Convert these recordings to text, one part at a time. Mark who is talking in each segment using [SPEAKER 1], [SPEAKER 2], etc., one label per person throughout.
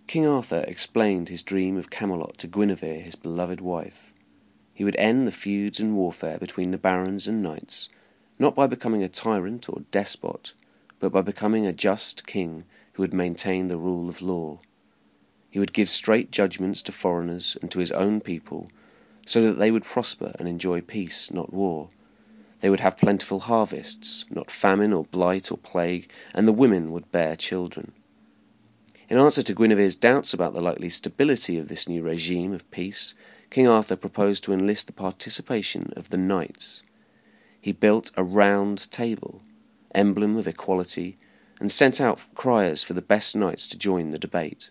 [SPEAKER 1] King Arthur explained his dream of Camelot to Guinevere, his beloved wife. He would end the feuds and warfare between the barons and knights, not by becoming a tyrant or despot, but by becoming a just king who would maintain the rule of law. He would give straight judgments to foreigners and to his own people, so that they would prosper and enjoy peace, not war. They would have plentiful harvests, not famine or blight or plague, and the women would bear children. In answer to Guinevere's doubts about the likely stability of this new regime of peace, King Arthur proposed to enlist the participation of the knights. He built a round table, emblem of equality, and sent out criers for the best knights to join the debate.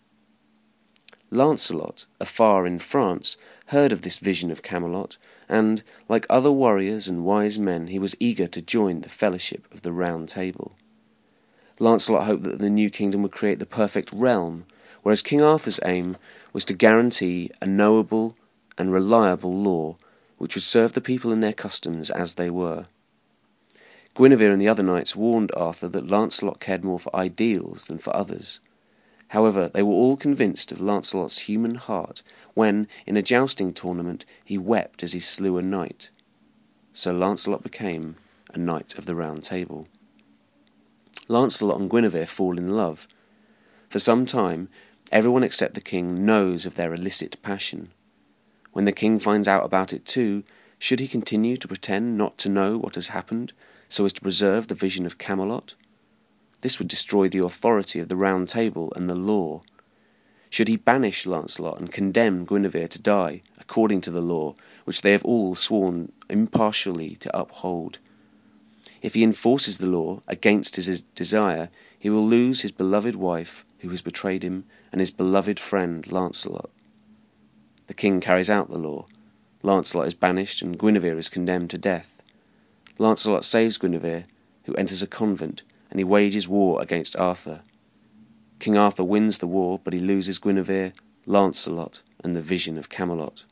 [SPEAKER 1] Lancelot, afar in France, heard of this vision of Camelot, and, like other warriors and wise men, he was eager to join the fellowship of the Round Table. Lancelot hoped that the new kingdom would create the perfect realm, whereas King Arthur's aim was to guarantee a knowable and reliable law which would serve the people and their customs as they were. Guinevere and the other knights warned Arthur that Lancelot cared more for ideals than for others. However, they were all convinced of Lancelot's human heart when, in a jousting tournament, he wept as he slew a knight. So Lancelot became a Knight of the Round Table. Lancelot and Guinevere fall in love. For some time, everyone except the king knows of their illicit passion. When the king finds out about it too, should he continue to pretend not to know what has happened, so as to preserve the vision of Camelot? This would destroy the authority of the Round Table and the law. Should he banish Lancelot and condemn Guinevere to die, according to the law, which they have all sworn impartially to uphold? If he enforces the law against his desire, he will lose his beloved wife, who has betrayed him, and his beloved friend Lancelot. The king carries out the law. Lancelot is banished, and Guinevere is condemned to death. Lancelot saves Guinevere, who enters a convent, and he wages war against Arthur. King Arthur wins the war, but he loses Guinevere, Lancelot, and the vision of Camelot.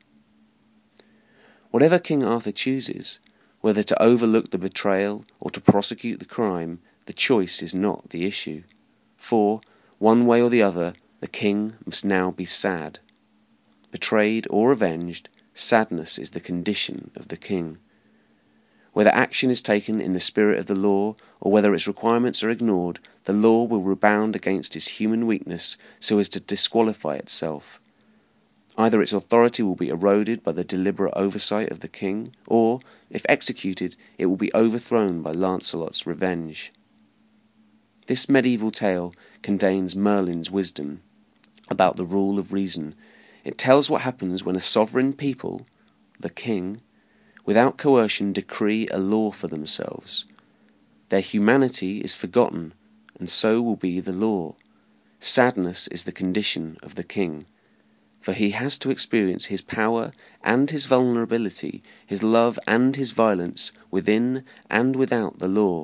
[SPEAKER 1] Whatever King Arthur chooses, whether to overlook the betrayal or to prosecute the crime, the choice is not the issue. For, one way or the other, the king must now be sad. Betrayed or avenged, sadness is the condition of the king. Whether action is taken in the spirit of the law, or whether its requirements are ignored, the law will rebound against his human weakness so as to disqualify itself. Either its authority will be eroded by the deliberate oversight of the king, or, if executed, it will be overthrown by Lancelot's revenge. This medieval tale contains Merlin's wisdom about the rule of reason. It tells what happens when a sovereign people, the king, without coercion decree a law for themselves. Their humanity is forgotten, and so will be the law. Sadness is the condition of the king, for he has to experience his power and his vulnerability, his love and his violence, within and without the law.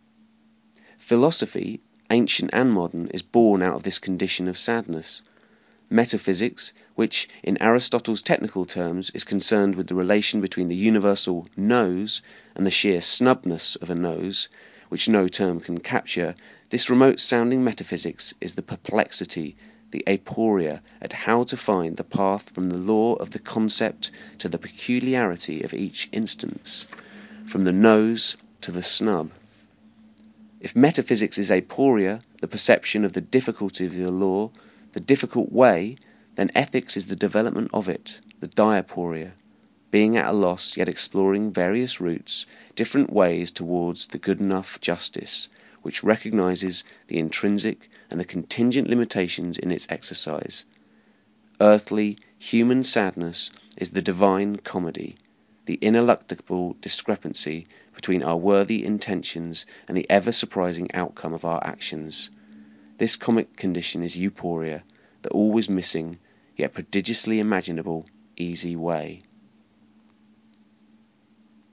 [SPEAKER 1] Philosophy, ancient and modern, is born out of this condition of sadness. Metaphysics, which, in Aristotle's technical terms, is concerned with the relation between the universal nose and the sheer snubness of a nose, which no term can capture, this remote-sounding metaphysics is the perplexity, the aporia at how to find the path from the law of the concept to the peculiarity of each instance, from the nose to the snub. If metaphysics is aporia, the perception of the difficulty of the law, the difficult way, then ethics is the development of it, the diaporia, being at a loss yet exploring various routes, different ways towards the good enough justice, which recognizes the intrinsic and the contingent limitations in its exercise. Earthly, human sadness is the divine comedy, the ineluctable discrepancy between our worthy intentions and the ever-surprising outcome of our actions. This comic condition is euphoria, the always missing, yet prodigiously imaginable, easy way.